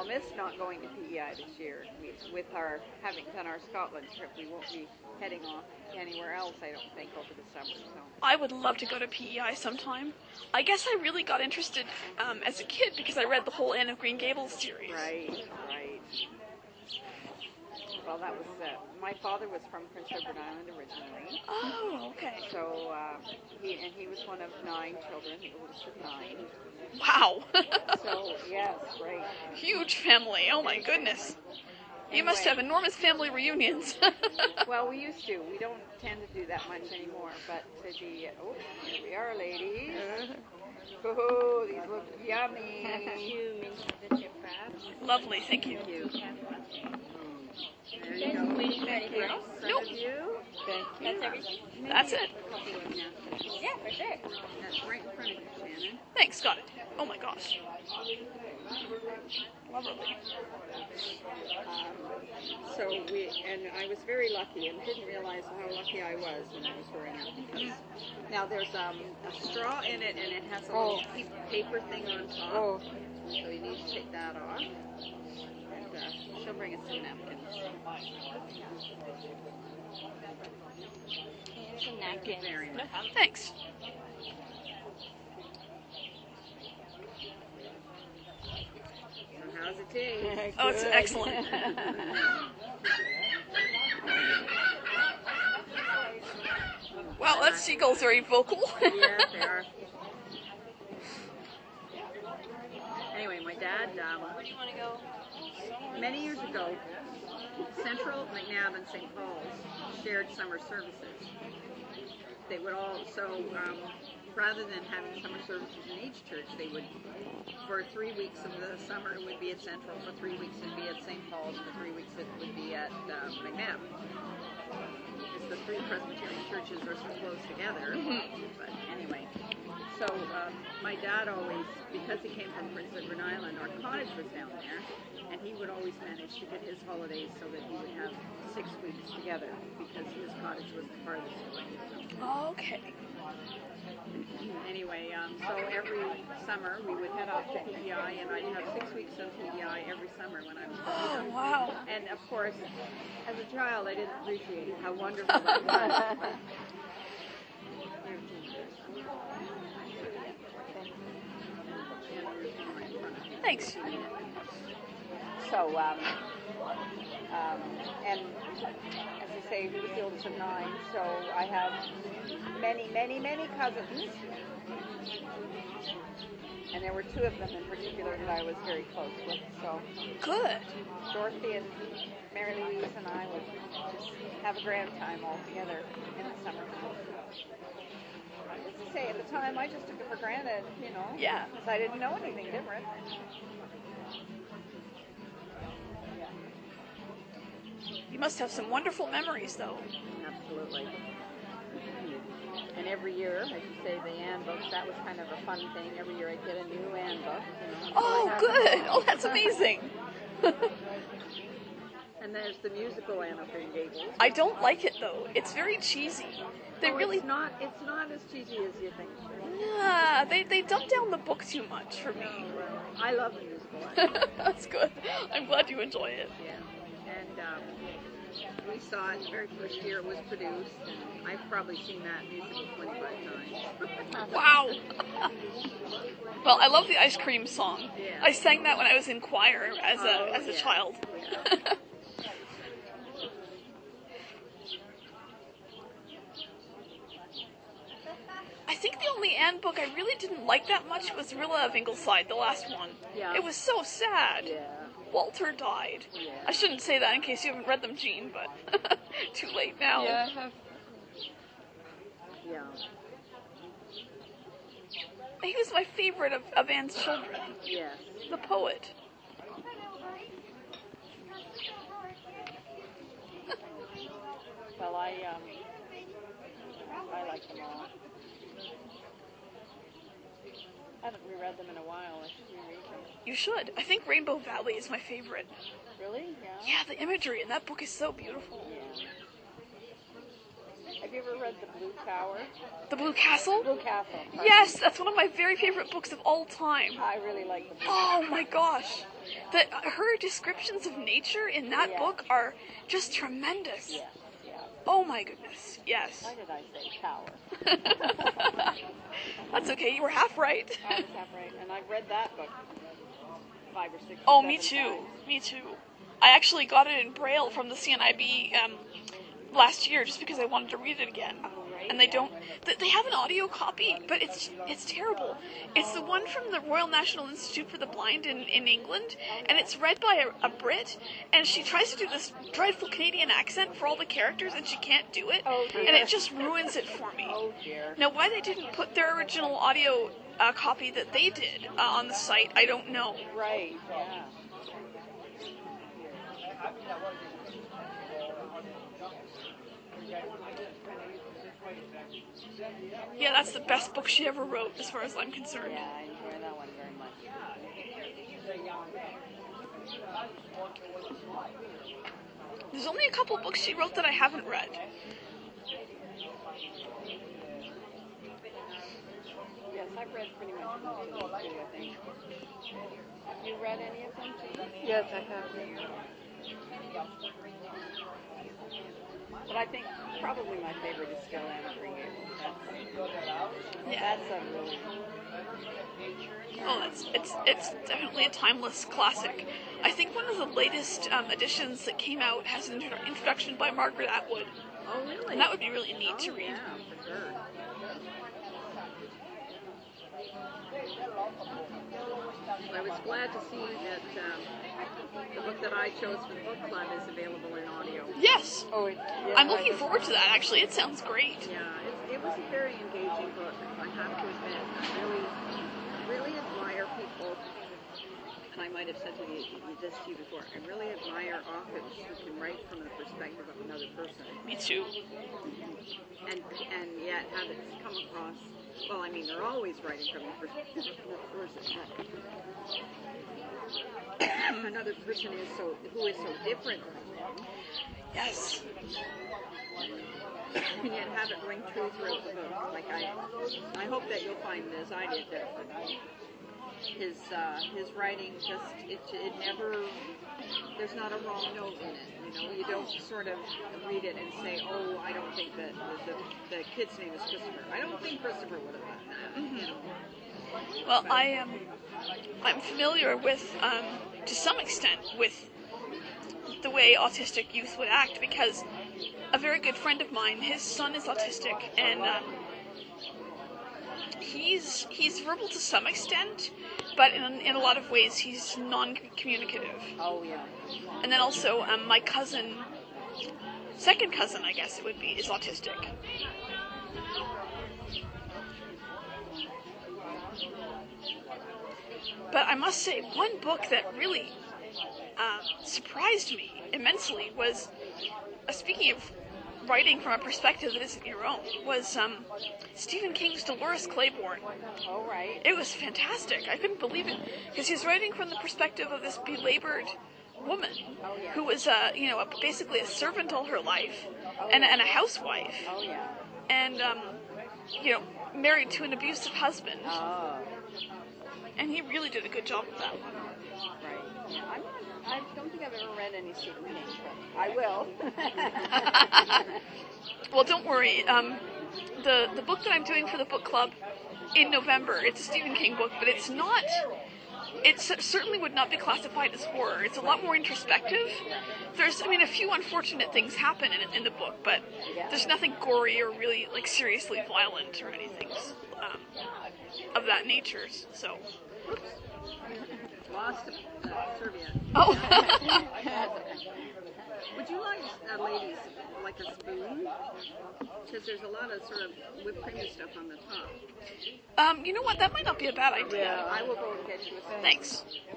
I'll miss not going to PEI this year. With our having done our Scotland trip, we won't be heading off anywhere else, I don't think, over the summer. So I would love to go to PEI sometime. I guess I really got interested as a kid because I read the whole Anne of Green Gables series. Right. Well, that was my father was from Prince Edward Island originally. Oh, okay. So he was one of 9 children, the oldest of 9. Wow. So yes, right. Huge family. Oh my goodness. You must have enormous family reunions. Well, we used to. We don't tend to do that much anymore. But to be, here we are, ladies. Oh, these look yummy. Lovely, thank you. There you go. Thank you. Nope. Thank you. That's everything? That's it. Yeah, for sure. That's right in front of you, Shannon. Thanks, got it. Oh my gosh. Lovely. So I was very lucky and didn't realize how lucky I was when I was wearing it. Because now there's a straw in it and it has a little paper thing on top. Oh. So you need to take that off. And she'll bring us some napkins. Here's some napkins. Very No much. problem. Thanks. So how's it taste? Oh, it's excellent. Wow, that seagull's very vocal. Yes, they are. Anyway, my dad, Where do you want to go? many years ago, Central, McNabb, and St. Paul's shared summer services. They would all, rather than having summer services in each church, they would, for 3 weeks of the summer, it would be at Central, for 3 weeks it would be at St. Paul's, for 3 weeks it would be at McNabb. Because the 3 Presbyterian churches are so close together. But anyway, so my dad always, because he came from Prince Edward Island, our cottage was down there, and he would always manage to get his holidays so that he would have 6 weeks together, because his cottage was the farthest away. Okay. Anyway, so every summer we would head off to PEI, and I'd have 6 weeks of PEI every summer when I was Oh, wow. And of course, as a child, I didn't appreciate how wonderful that was. Thanks. So, and as I say, he was the oldest of 9, so I have many, many, many cousins. And there were 2 of them in particular that I was very close with. So Good. Dorothy and Mary Louise and I would just have a grand time all together in the summer. As I say, at the time, I just took it for granted, Yeah. because I didn't know anything different. You must have some wonderful memories, though. Absolutely. And every year, as you say, the Anne books, that was kind of a fun thing. Every year I'd get a new Anne book. Oh, good. Oh, that's amazing. And there's the musical Anne of Green Gables. I don't like it, though. It's very cheesy. They really... It's not as cheesy as you think. Nah, they dumb down the book too much for me. I love the musical Anne. That's good. I'm glad you enjoy it. Yeah. And we saw it the very first year it was produced, and I've probably seen that musical 25 times. Wow. Well, I love the ice cream song. Yeah. I sang that when I was in choir as a child. Yeah. I think the only Anne book I really didn't like that much was Rilla of Ingleside, the last one. Yeah. It was so sad. Yeah. Walter died. Yeah. I shouldn't say that in case you haven't read them, Jean, but too late now. Yeah, I have. Yeah. He was my favorite of Anne's children, Yes. the poet. Well, I like them all. I haven't reread them in a while. I should reread them. You should. I think Rainbow Valley is my favorite. Really? Yeah. Yeah, the imagery in that book is so beautiful. Yeah. you ever read The Blue Tower? The Blue Castle? Blue Castle. Yes, that's one of my very favorite books of all time. I really like the Blue Oh my gosh. Her descriptions of nature in that Yeah. book are just tremendous. Yes, yeah. Oh my goodness, yes. Why did I say tower? That's okay, you were half right. I was half right, and I've read that book 5 or 6 Oh, or me 7 too. times. Me too. I actually got it in Braille from the CNIB last year just because I wanted to read it again. Oh, right, And they yeah. don't. They have an audio copy, but it's terrible. It's the one from the Royal National Institute for the Blind in England, and it's read by a Brit, and she tries to do this dreadful Canadian accent for all the characters, and she can't do it, Oh, dear. and it just ruins it for me. Oh dear. Now, why they didn't put their original audio copy that they did on the site, I don't know. Right, yeah. Yeah, that's the best book she ever wrote, as far as I'm concerned. Yeah, I enjoy that one very much. There's only a couple books she wrote that I haven't read. Yes, I've read pretty much most of them too, I think. Have you read any of them too? Yes, I have. But I think probably my favorite is still Anne for You. Yeah. That's a really... Oh, it's definitely a timeless classic. I think one of the latest editions that came out has an introduction by Margaret Atwood, Oh, really? and that would be really neat to read. Yeah, for sure. I was glad to see that the book that I chose for the book club is available in audio. Yes, Oh, I'm looking forward to that. Actually, it sounds great. Yeah, it was a very engaging book, I have to admit. I really admire people, and I might have said this to you before, I really admire authors who can write from the perspective of another person, Me too. and yet have it come across, well, I mean, they're always writing from the perspective of another person, but another person who is so different from them, Yes. and yet have it ring true throughout the book. Like I hope that you'll find, as I did, that his writing just it never, there's not a wrong note in it. You know, you don't sort of read it and say, oh, I don't think that the kid's name is Christopher. I don't think Christopher would have done that. You know? Well, I'm familiar with, to some extent, with the way autistic youth would act, because a very good friend of mine, his son is autistic, and he's verbal to some extent, but in a lot of ways he's non-communicative. Oh yeah. And then also my cousin, second cousin I guess it would be, is autistic. But I must say, one book that really surprised me immensely was, speaking of writing from a perspective that isn't your own, was Stephen King's Dolores Claiborne. Oh right. It was fantastic. I couldn't believe it, because he's writing from the perspective of this belabored woman Oh yeah. who was, basically a servant all her life, and a housewife, Oh yeah. and married to an abusive husband. Oh. And he really did a good job with that one. Right. Yeah, I don't think I've ever read any Stephen King, but I will. Well, don't worry. The book that I'm doing for the book club in November, it's a Stephen King book, but it's not. It certainly would not be classified as horror. It's a lot more introspective. There's, a few unfortunate things happen in the book, but there's nothing gory or really seriously violent or anything of that nature. So. Lost Serbia. Oh. Would you like, ladies, like a spoon? Because there's a lot of sort of whipped cream stuff on the top. You know what? That might not be a bad idea. I will go and get you a spoon. Thanks.